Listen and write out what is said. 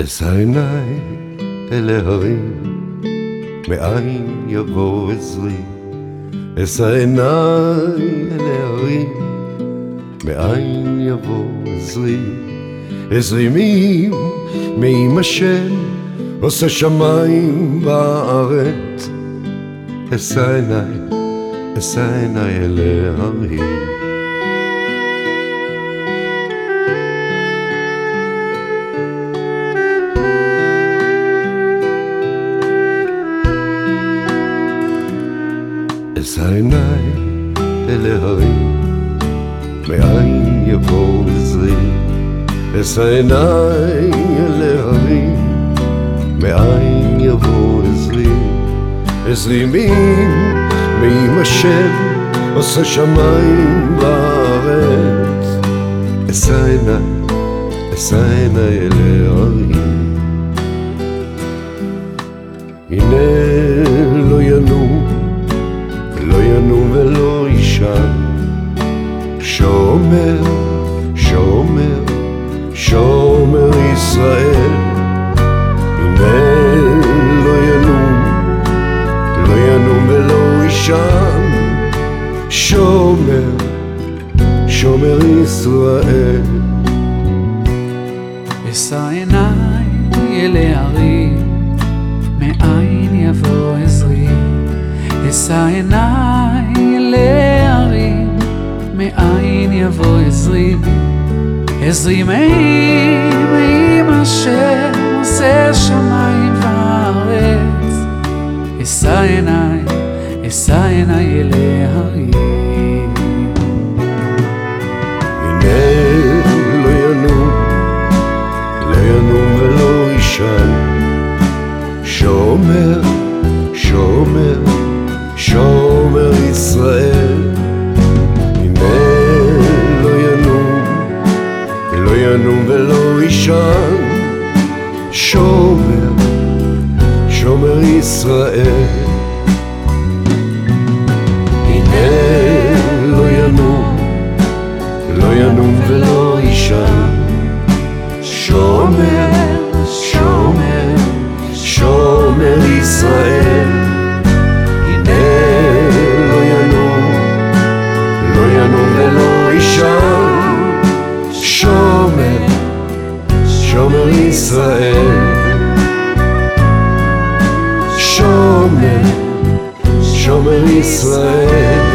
אשא עיניי אל ההרים, מאין יבוא עזרי. אשא עיניי אל ההרים, מאין יבוא עזרי. עזרי מעם השם, עושה שמיים בארץ. אשא עיניי אל ההרים. אשא עיניי אל ההרים, מאין יבוא עזרי. אשא עיניי אל ההרים, מאין יבוא עזרי. עזרי מעם השם, עושה שמיים בארץ. אשא עיניי אל ההרים. הנה לא ינום ולא יישן, שומר ישראל. הנה לא ינום ולא יישן, שומר ישראל. אשא עיניי אל ההרים, מאין יבוא עזרי. אשא עיניי אל ההרים, מאין יבוא עזרי. עזרי מעם השם, עושה שמיים וארץ. אשא עיניי אל ההרים. הנה לא ינום ולא יישן, שומר ישראל. הנה לא ינום ולא יישן, שומר ישראל. הנה לא ינום ולא יישן, שומר ישראל. הנה לא ינום ולא יישן, שומר ישראל. שומר ישראל.